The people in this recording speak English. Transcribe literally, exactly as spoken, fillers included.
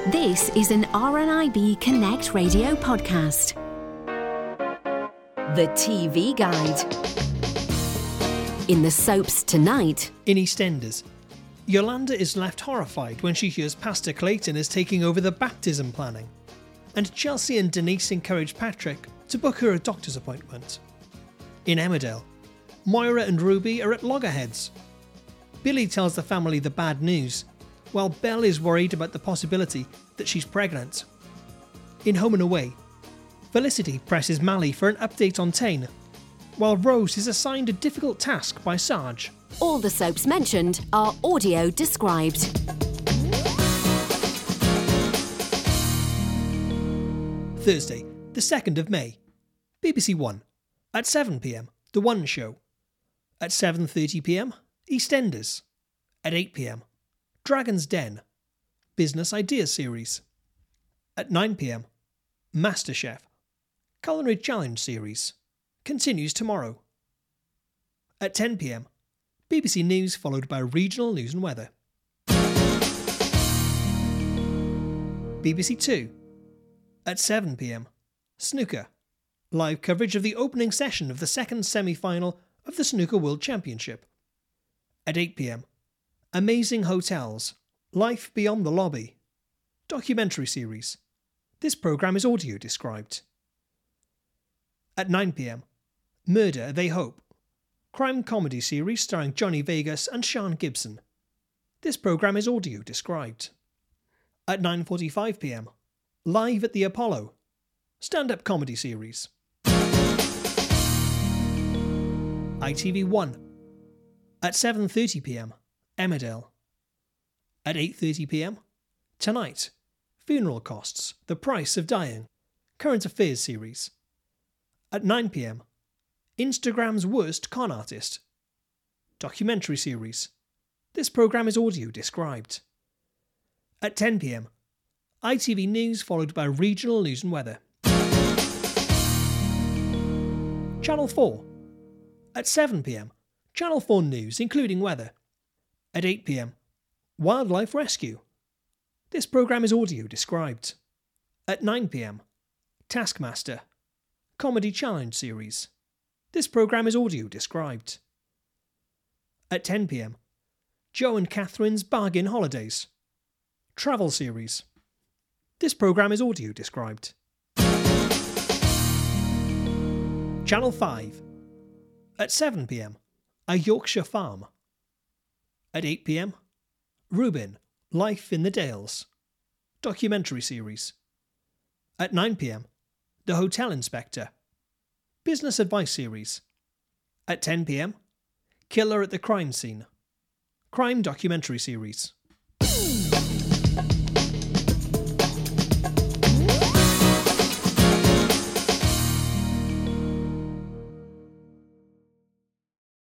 This is an R N I B Connect radio podcast. The T V Guide. In the soaps tonight. In EastEnders, Yolanda is left horrified when she hears Pastor Clayton is taking over the baptism planning, and Chelsea and Denise encourage Patrick to book her a doctor's appointment. In Emmerdale, Moira and Ruby are at loggerheads. Billy tells the family the bad news, while Belle is worried about the possibility that she's pregnant. In Home and Away, Felicity presses Mally for an update on Tane, while Rose is assigned a difficult task by Sarge. All the soaps mentioned are audio described. Thursday, the second of May. B B C One. At seven p m, The One Show. At seven thirty p m, EastEnders. At eight p m, Dragon's Den, Business Ideas Series. At nine p m, MasterChef, Culinary Challenge Series, continues tomorrow. At ten p m, B B C News followed by regional news and weather. B B C Two. At seven p m, Snooker, live coverage of the opening session of the second semi-final of the Snooker World Championship. At eight p m, Amazing Hotels, Life Beyond the Lobby, documentary series. This programme is audio described. At nine p m, Murder They Hope, crime comedy series starring Johnny Vegas and Sean Gibson. This programme is audio described. At nine forty-five p m, Live at the Apollo, stand-up comedy series. I T V One. At seven thirty p m, Emmerdale. At eight thirty p m, Tonight, Funeral Costs, The Price of Dying, current affairs series. At nine p m, Instagram's Worst Con Artist, documentary series. This programme is audio described. At ten p m, I T V News followed by regional news and weather. Channel four. At seven p m, Channel four News including weather. At eight p m, Wildlife Rescue. This programme is audio described. At nine p m, Taskmaster, Comedy Challenge Series. This programme is audio described. At ten p m, Joe and Catherine's Bargain Holidays, Travel Series. This programme is audio described. Channel five. At seven p m, A Yorkshire Farm. At eight p m, Reuben, Life in the Dales, documentary series. At nine p m, The Hotel Inspector, business advice series. At ten p m, Killer at the Crime Scene, crime documentary series.